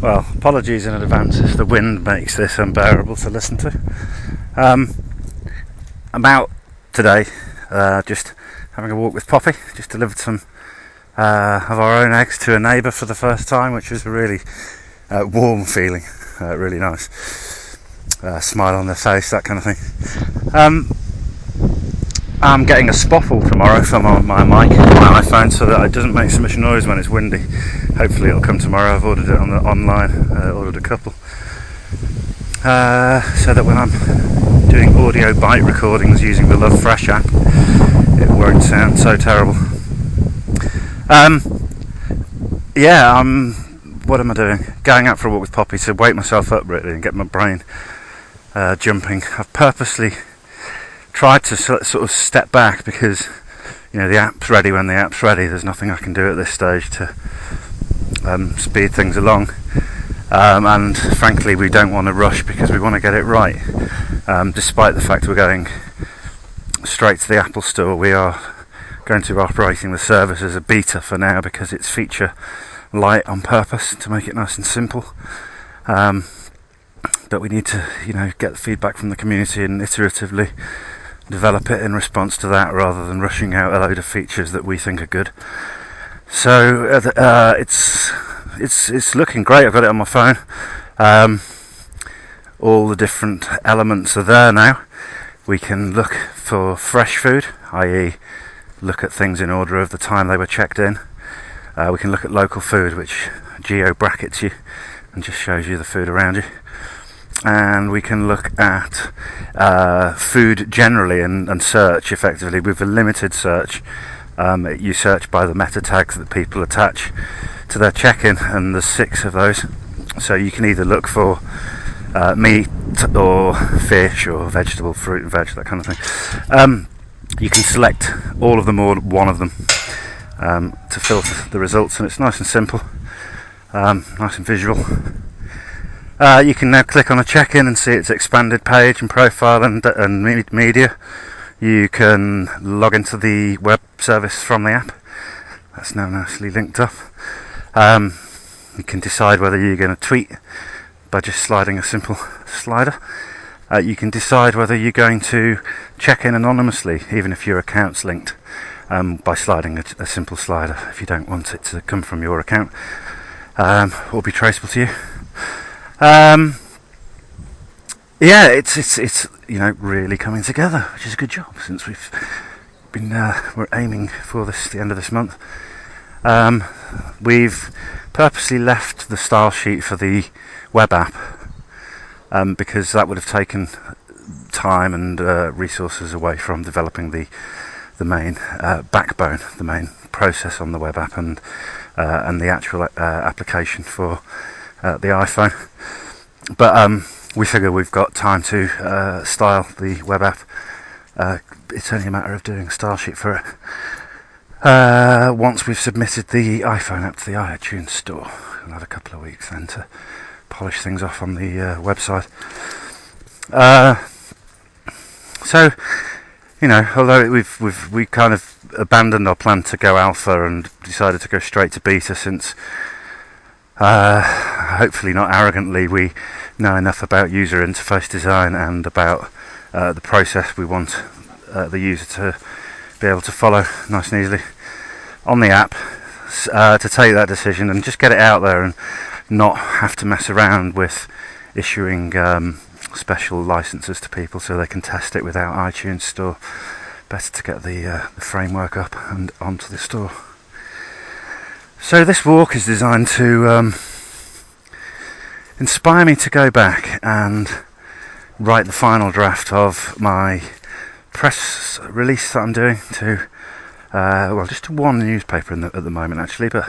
Well, apologies in advance if the wind makes this unbearable to listen to. I'm out today, just having a walk with Poppy. Just delivered some of our own eggs to a neighbour for the first time, which was a really warm feeling, really nice. Smile on their face, that kind of thing. I'm getting a spoffle tomorrow for my mic, my iPhone, so that it doesn't make so much noise when it's windy. Hopefully it'll come tomorrow. I've ordered it online, ordered a couple, so that when I'm doing audio bite recordings using the Love Fresh app, it won't sound so terrible. What am I doing? Going out for a walk with Poppy to wake myself up really and get my brain jumping. I've purposely tried to sort of step back because, you know, the app's ready when the app's ready. There's nothing I can do at this stage to speed things along, and frankly we don't want to rush because we want to get it right. Despite the fact we're going straight to the Apple Store, we are going to be operating the service as a beta for now because it's feature light on purpose to make it nice and simple. But we need to, get the feedback from the community and iteratively develop it in response to that, rather than rushing out a load of features that we think are good. So it's looking great. I've got it on my phone. All the different elements are there now. We can look for fresh food, i.e. look at things in order of the time they were checked in. We can look at local food, which geo brackets you and just shows you the food around you. And we can look at food generally and search effectively with a limited search. You search by the meta tags that people attach to their check-in, and there's 6 of those. So you can either look for meat or fish or vegetable, fruit and veg, that kind of thing. You can select all of them or one of them to filter the results, and it's nice and simple, nice and visual. You can now click on a check-in and see its expanded page and profile and media. You can log into the web service from the app. That's now nicely linked up. You can decide whether you're going to tweet by just sliding a simple slider. You can decide whether you're going to check in anonymously, even if your account's linked, by sliding a simple slider if you don't want it to come from your account or be traceable to you. It's really coming together, which is a good job, since we've been we're aiming for the end of this month. We've purposely left the style sheet for the web app because that would have taken time and resources away from developing the main backbone, the main process on the web app, and the actual application for the iPhone. But we figure we've got time to style the web app. It's only a matter of doing a style sheet for it. Once we've submitted the iPhone app to the iTunes store, we'll have a couple of weeks then to polish things off on the website. So, although we kind of abandoned our plan to go alpha and decided to go straight to beta, since hopefully not arrogantly we know enough about user interface design and about the process we want the user to be able to follow nice and easily on the app, to take that decision and just get it out there and not have to mess around with issuing special licenses to people so they can test it without iTunes Store. Better to get the framework up and onto the store. So this walk is designed to inspire me to go back and write the final draft of my press release that I'm doing to just to one newspaper at the moment actually, but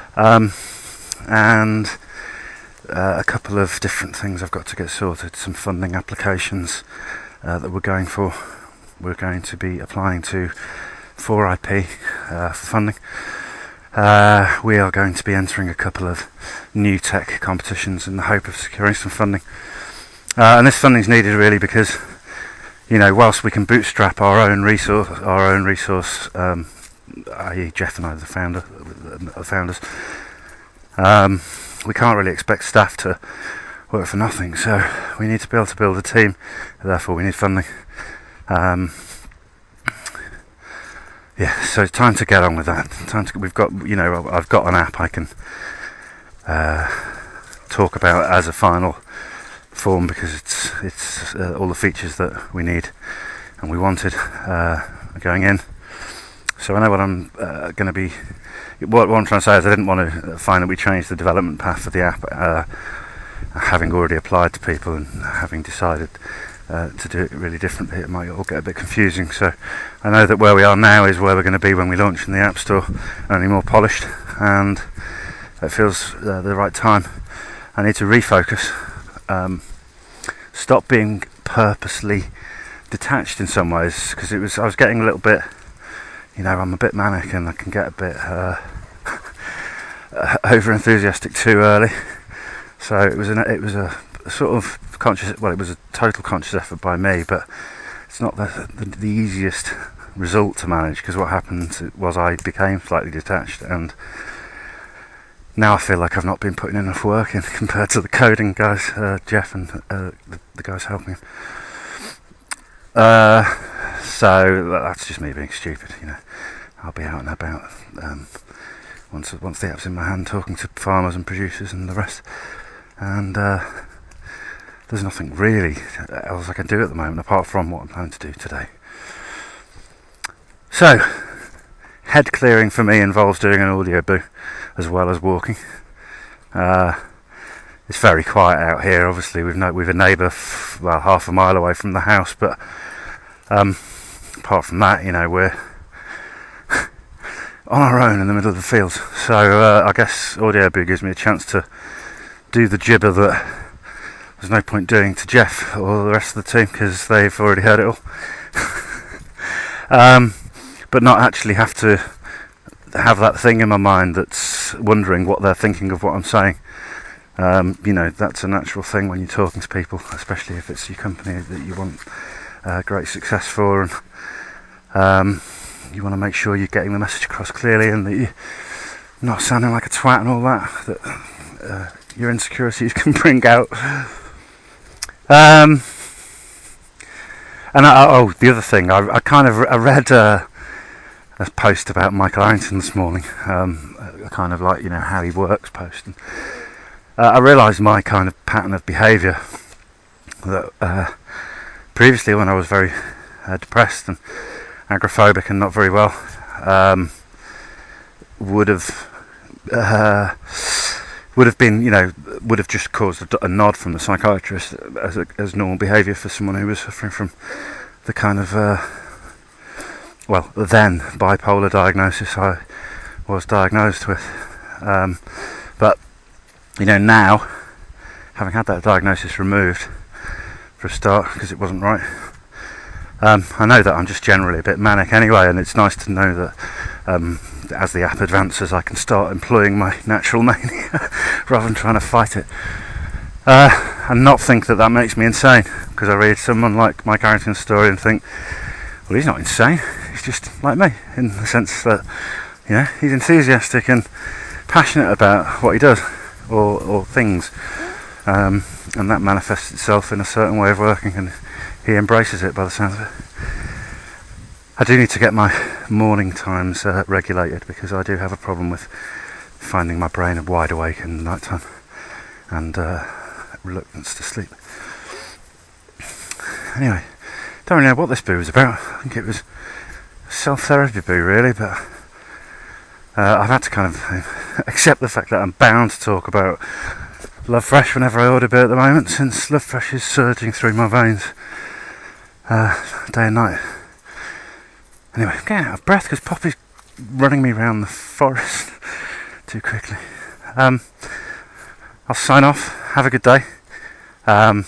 and a couple of different things I've got to get sorted. Some funding applications that we're going for. We're going to be applying to 4IP for funding. We are going to be entering a couple of new tech competitions in the hope of securing some funding. And this funding is needed really because, whilst we can bootstrap our own resource, i.e. Jeff and I, the founders, we can't really expect staff to work for nothing, so we need to be able to build a team, therefore we need funding. So it's time to get on with that. We've got, I've got an app I can talk about as a final form, because it's all the features that we need and we wanted going in. So I know what I'm going to be. What I'm trying to say is I didn't want to find that we changed the development path for the app, having already applied to people and having decided to do it really differently. It might all get a bit confusing. So I know that where we are now is where we're going to be when we launch in the App Store, only more polished, and it feels the right time. I need to refocus, stop being purposely detached in some ways, because I was getting a little bit, I'm a bit manic and I can get a bit over enthusiastic too early. So it was a sort of it was a total conscious effort by me, but it's not the easiest result to manage, because what happened was I became slightly detached, and now I feel like I've not been putting enough work in compared to the coding guys, Jeff and the guys helping. So that's just me being stupid, I'll be out and about once the app's in my hand, talking to farmers and producers and the rest, and there's nothing really else I can do at the moment apart from what I'm planning to do today. So head clearing for me involves doing an audio boo as well as walking. It's very quiet out here. Obviously we've a neighbour half a mile away from the house, but apart from that, we're on our own in the middle of the fields. So I guess audio boo gives me a chance to do the gibber that there's no point doing to Jeff or the rest of the team, because they've already heard it all. But not actually have to have that thing in my mind that's wondering what they're thinking of what I'm saying. That's a natural thing when you're talking to people, especially if it's your company that you want great success for, and you want to make sure you're getting the message across clearly, and that you're not sounding like a twat and all that your insecurities can bring out. And the other thing, I read a post about Michael Arrington this morning, kind of like how he works post, and I realised my kind of pattern of behaviour that previously, when I was very depressed and agoraphobic and not very well, would have been, would have just caused a nod from the psychiatrist as normal behaviour for someone who was suffering from the kind of then bipolar diagnosis I was diagnosed with. But now, having had that diagnosis removed for a start, because it wasn't right, I know that I'm just generally a bit manic anyway, and it's nice to know that as the app advances I can start employing my natural mania rather than trying to fight it, and not think that makes me insane, because I read someone like Mike Arrington's story and think, well, he's not insane, he's just like me, in the sense that he's enthusiastic and passionate about what he does or things, and that manifests itself in a certain way of working, and he embraces it by the sounds of it. I do need to get my morning times regulated, because I do have a problem with finding my brain wide awake in the night time and reluctance to sleep. Anyway, don't really know what this boo was about. I think it was a self-therapy boo, really, but I've had to kind of accept the fact that I'm bound to talk about Love Fresh whenever I order beer at the moment, since Love Fresh is surging through my veins day and night. Anyway, I'm getting out of breath because Poppy's running me around the forest too quickly. I'll sign off. Have a good day. And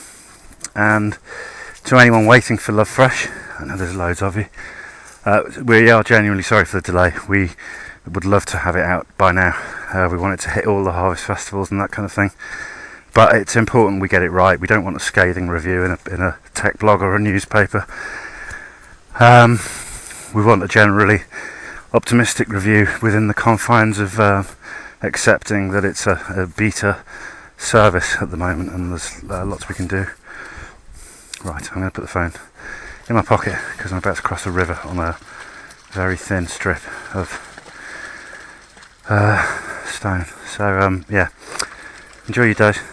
to anyone waiting for Love Fresh, I know there's loads of you, we are genuinely sorry for the delay. We would love to have it out by now. We want it to hit all the harvest festivals and that kind of thing. But it's important we get it right. We don't want a scathing review in a tech blog or a newspaper. We want a generally optimistic review within the confines of accepting that it's a beta service at the moment, and there's lots we can do. Right, I'm going to put the phone in my pocket because I'm about to cross a river on a very thin strip of stone. So yeah, enjoy your day.